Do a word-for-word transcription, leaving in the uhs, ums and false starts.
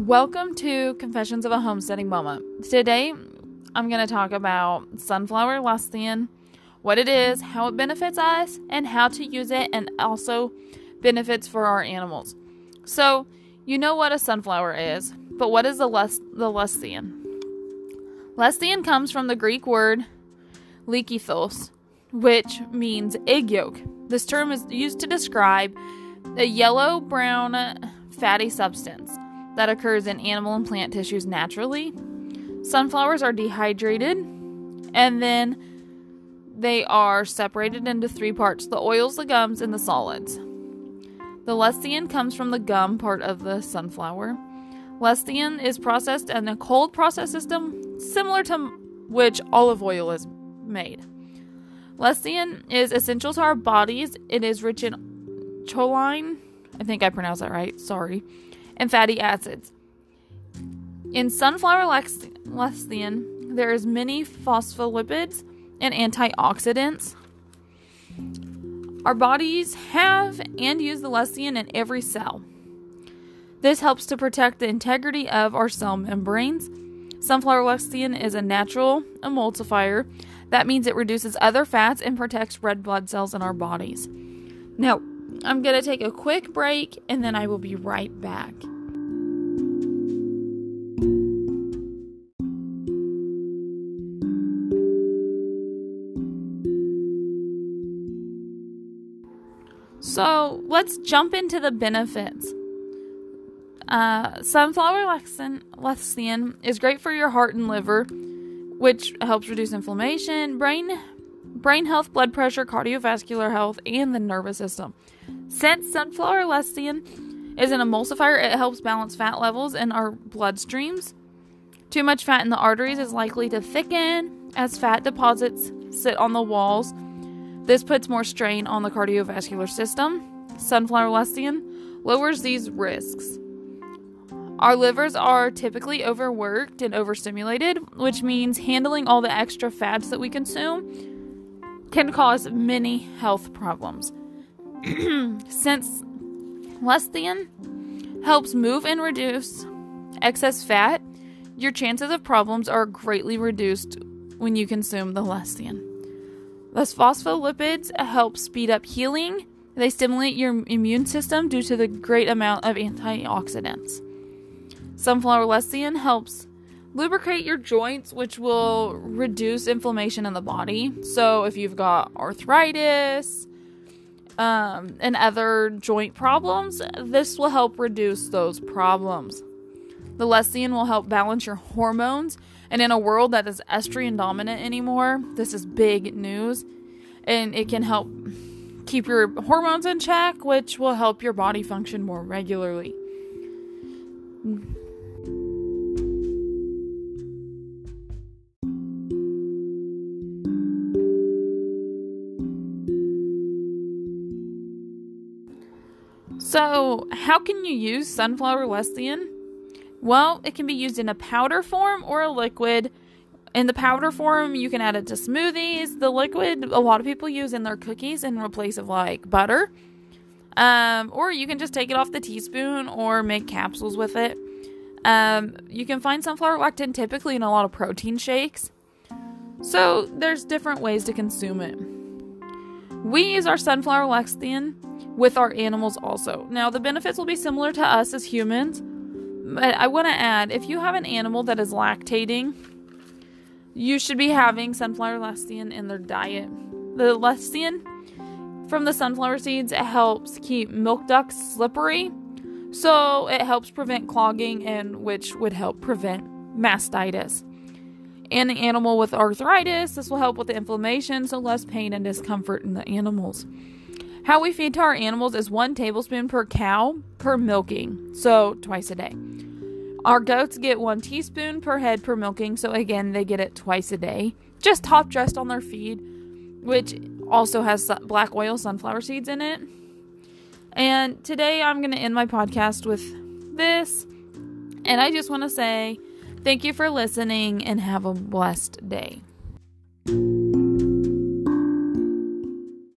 Welcome to Confessions of a Homesteading Mama. Today, I'm going to talk about sunflower lecithin, what it is, how it benefits us, and how to use it, and also benefits for our animals. So, you know what a sunflower is, but what is the, les- the lecithin? Lecithin comes from the Greek word lekythos, which means egg yolk. This term is used to describe a yellow-brown fatty substance that occurs in animal and plant tissues naturally. Sunflowers are dehydrated, and then they are separated into three parts: the oils, the gums, and the solids. The lecithin comes from the gum part of the sunflower. Lecithin is processed in a cold process system, similar to which olive oil is made. Lecithin is essential to our bodies. It is rich in choline, I think I pronounced that right, sorry, and fatty acids. In sunflower lecithin, there is many phospholipids and antioxidants. Our bodies have and use the lecithin in every cell. This helps to protect the integrity of our cell membranes. Sunflower lecithin is a natural emulsifier. That means it reduces other fats and protects red blood cells in our bodies. Now, I'm going to take a quick break, and then I will be right back. So, let's jump into the benefits. Uh, sunflower lecithin is great for your heart and liver, which helps reduce inflammation, brain brain health, blood pressure, cardiovascular health, and the nervous system. Since sunflower lecithin is an emulsifier, it helps balance fat levels in our bloodstreams. Too much fat in the arteries is likely to thicken as fat deposits sit on the walls. This puts more strain on the cardiovascular system. Sunflower lecithin lowers these risks. Our livers are typically overworked and overstimulated, which means handling all the extra fats that we consume can cause many health problems. Since lecithin helps move and reduce excess fat, your chances of problems are greatly reduced when you consume the lecithin. Thus, phospholipids help speed up healing. They stimulate your immune system due to the great amount of antioxidants. Sunflower lecithin helps lubricate your joints, which will reduce inflammation in the body. So if you've got arthritis um, and other joint problems, this will help reduce those problems. The lecithin will help balance your hormones. And in a world that is estrogen dominant anymore, this is big news. And it can help keep your hormones in check, which will help your body function more regularly. So, how can you use sunflower lecithin? Well, it can be used in a powder form or a liquid. In the powder form, you can add it to smoothies. The liquid, a lot of people use in their cookies in replace of like butter. Um, or you can just take it off the teaspoon or make capsules with it. Um, you can find sunflower lecithin typically in a lot of protein shakes. So, there's different ways to consume it. We use our sunflower lecithin with our animals also. Now, the benefits will be similar to us as humans, but I want to add, if you have an animal that is lactating, you should be having sunflower lecithin in their diet. The lecithin from the sunflower seeds helps keep milk ducts slippery, so it helps prevent clogging, and which would help prevent mastitis. And the animal with arthritis, this will help with the inflammation, so less pain and discomfort in the animals. How we feed to our animals is one tablespoon per cow per milking, so twice a day. Our goats get one teaspoon per head per milking, so again, they get it twice a day. Just top dressed on their feed, which also has black oil sunflower seeds in it. And today I'm going to end my podcast with this. And I just want to say thank you for listening and have a blessed day.